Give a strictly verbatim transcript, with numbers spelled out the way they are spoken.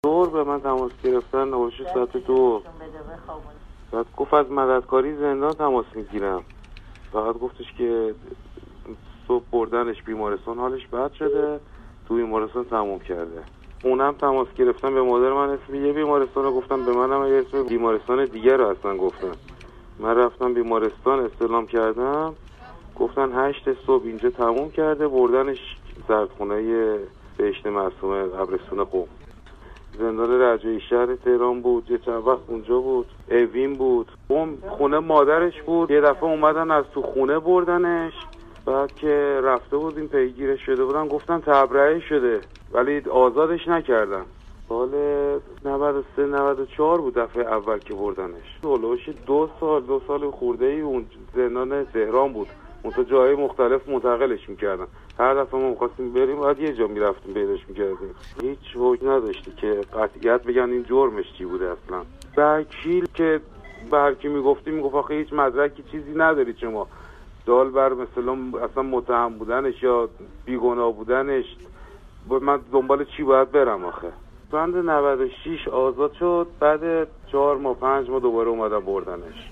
دور به من تماس گرفتن نوشی ساعت دو. بعد گفت از مددکاری زندان تماس میگیرم. فقط گفتش که صبح بردنش بیمارستان، حالش بد شده، تو بیمارستان تموم کرده. اونم تماس گرفتن به مادر من، اسم یه بیمارستان رو گفتم، به منم یه اسم بیمارستان دیگه رو اصلا گفتن. من رفتم بیمارستان استعلام کردم، گفتن هشت صبح اینجا تموم کرده، بردنش زردخونه بهشت معصومه قبرستون قم. زندان رجایی شهر تهران بود، یه چند وقت اونجا بود. اوین بود، قم خونه مادرش بود. یه دفعه اومدن از تو خونه بردنش، بعد که رفته بودیم پیگیرش شده بودن، گفتن تبرئه شده ولی آزادش نکردن. سال نود و سه نود و چهار بود دفعه اول که بردنش. هولوش دو سال دو سال خورده ای اون زندان تهران بود، اون تو جای مختلف منتقلش میکردن. هر دفعه ما میخواستیم بریم باید یه جا میرفتیم پیداش میکردیم. هیچ حکم نداشتی که قطعیت بگن این جرمش چی بوده اصلا. وکیل که به هر کی میگفتیم میگفت آخه هیچ مدرکی چیزی ندارید شما، دال بر مثلا اصلا متهم بودنش یا بیگناه بودنش، من دنبال چی باید برم آخه. بند نود و شش آزاد شد، بعد چهار ماه پنج ماه دوباره اومدن بردنش.